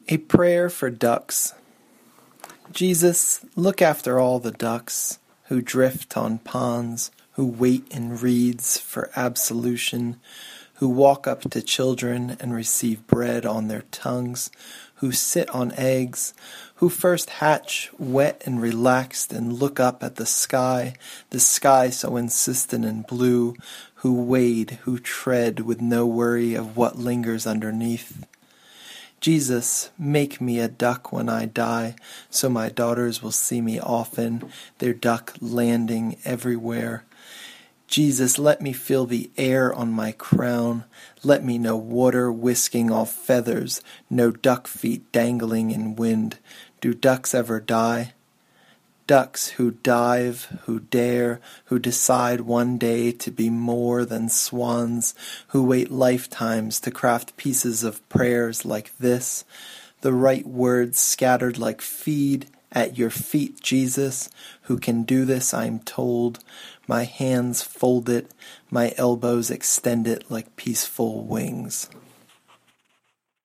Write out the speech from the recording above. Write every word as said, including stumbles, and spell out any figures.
A prayer for ducks. Jesus, look after all the ducks who drift on ponds, who wait in reeds for absolution, who walk up to children and receive bread on their tongues, who sit on eggs, who first hatch wet and relaxed and look up at the sky, the sky so insistent and blue, who wade, who tread with no worry of what lingers underneath. Jesus, make me a duck when I die, so my daughters will see me often, their duck landing everywhere. Jesus, let me feel the air on my crown. Let me know water whisking off feathers, no duck feet dangling in wind. Do ducks ever die? Ducks who dive, who dare, who decide one day to be more than swans, who wait lifetimes to craft pieces of prayers like this, the right words scattered like feed at your feet, Jesus, who can do this, I'm told. My hands fold it, my elbows extend it like peaceful wings.